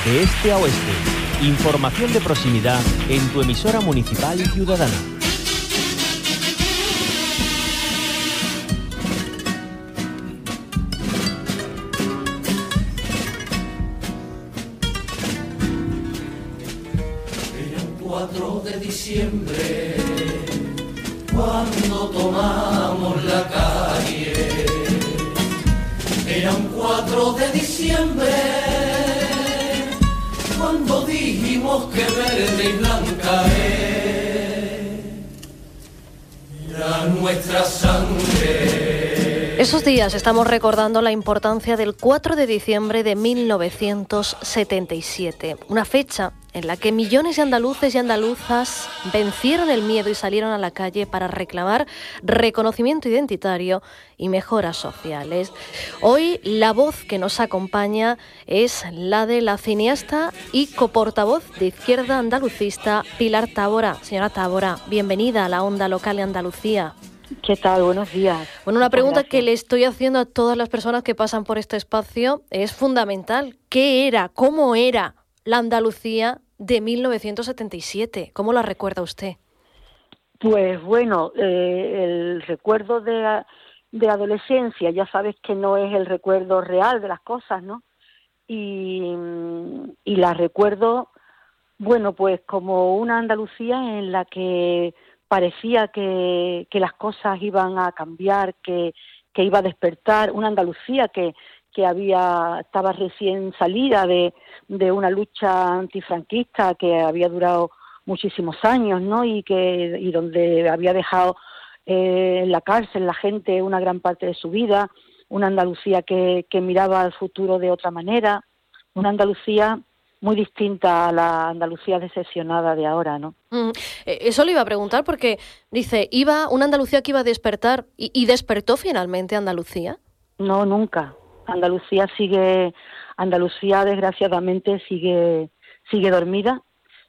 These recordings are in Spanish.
de este a oeste. Información de proximidad en tu emisora municipal y ciudadana. Era un 4 de diciembre cuando tomamos la calle. Era un 4 de diciembre cuando dijimos que verde y blanca era nuestra sangre. Esos días estamos recordando la importancia del 4 de diciembre de 1977, una fecha en la que millones de andaluces y andaluzas vencieron el miedo y salieron a la calle para reclamar reconocimiento identitario y mejoras sociales. Hoy la voz que nos acompaña es la de la cineasta y coportavoz de Izquierda Andalucista, Pilar Tábora. Señora Tábora, bienvenida a la Onda Local de Andalucía. ¿Qué tal? Buenos días. Bueno, una pregunta que le estoy haciendo a todas las personas que pasan por este espacio es fundamental. ¿Qué era, cómo era la Andalucía de 1977? ¿Cómo la recuerda usted? Pues bueno, el recuerdo de adolescencia, ya sabes que no es el recuerdo real de las cosas, ¿no? Y la recuerdo, bueno, pues como una Andalucía en la que parecía que las cosas iban a cambiar, que iba a despertar, una Andalucía que estaba recién salida de una lucha antifranquista que había durado muchísimos años, ¿no? Y donde había dejado en la cárcel la gente una gran parte de su vida, una Andalucía que miraba al futuro de otra manera, una Andalucía muy distinta a la Andalucía decepcionada de ahora, ¿no? Eso le iba a preguntar porque dice, una Andalucía que iba a despertar y despertó finalmente Andalucía. No, nunca. Andalucía desgraciadamente sigue dormida,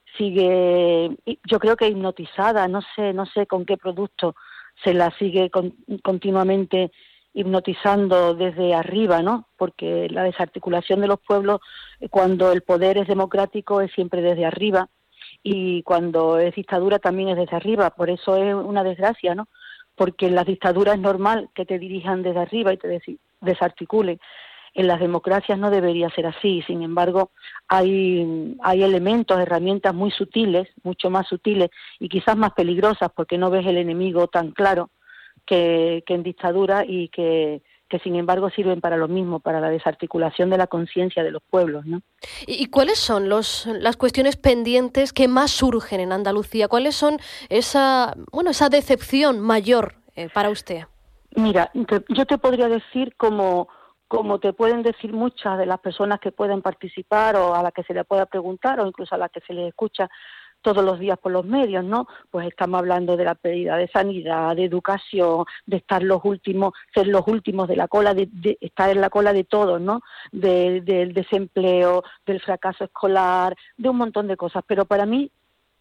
yo creo que hipnotizada, no sé con qué producto se la sigue continuamente hipnotizando desde arriba, ¿no? Porque la desarticulación de los pueblos, cuando el poder es democrático, es siempre desde arriba, y cuando es dictadura también es desde arriba. Por eso es una desgracia, ¿no? Porque en las dictaduras es normal que te dirijan desde arriba y te desarticulen. En las democracias no debería ser así. Sin embargo, hay elementos, herramientas muy sutiles, mucho más sutiles y quizás más peligrosas, porque no ves el enemigo tan claro que en dictadura, y que sin embargo sirven para lo mismo, para la desarticulación de la conciencia de los pueblos, ¿no? ¿Y cuáles son las cuestiones pendientes que más surgen en Andalucía? ¿Cuáles son esa decepción mayor para usted? Mira, yo te podría decir como te pueden decir muchas de las personas que pueden participar, o a las que se les pueda preguntar, o incluso a las que se les escucha todos los días por los medios, ¿no? Pues estamos hablando de la pérdida de sanidad, de educación, de estar ser los últimos de la cola, de estar en la cola de todos, ¿no? Del desempleo, del fracaso escolar, de un montón de cosas. Pero para mí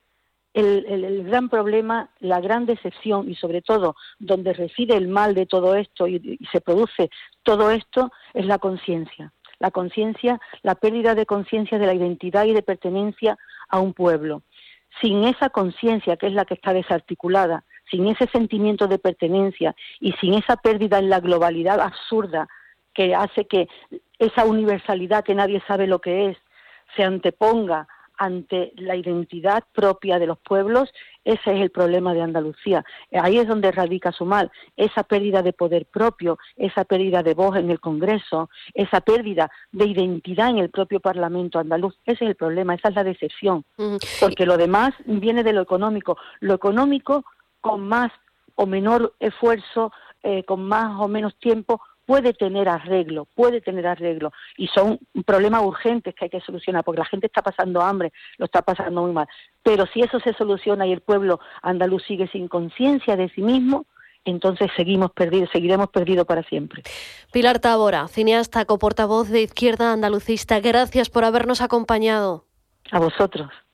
el gran problema, la gran decepción, y sobre todo donde reside el mal de todo esto y se produce todo esto, es la conciencia. La conciencia, la pérdida de conciencia de la identidad y de pertenencia a un pueblo. Sin esa conciencia, que es la que está desarticulada, sin ese sentimiento de pertenencia y sin esa pérdida en la globalidad absurda que hace que esa universalidad que nadie sabe lo que es se anteponga ante la identidad propia de los pueblos, ese es el problema de Andalucía. Ahí es donde radica su mal, esa pérdida de poder propio, esa pérdida de voz en el Congreso, esa pérdida de identidad en el propio Parlamento andaluz. Ese es el problema, esa es la decepción, porque lo demás viene de lo económico con más o menor esfuerzo, con más o menos tiempo, puede tener arreglo, y son problemas urgentes que hay que solucionar, porque la gente está pasando hambre, lo está pasando muy mal, pero si eso se soluciona y el pueblo andaluz sigue sin conciencia de sí mismo, entonces seguiremos perdidos para siempre. Pilar Tábora, cineasta, coportavoz de Izquierda Andalucista, gracias por habernos acompañado. A vosotros.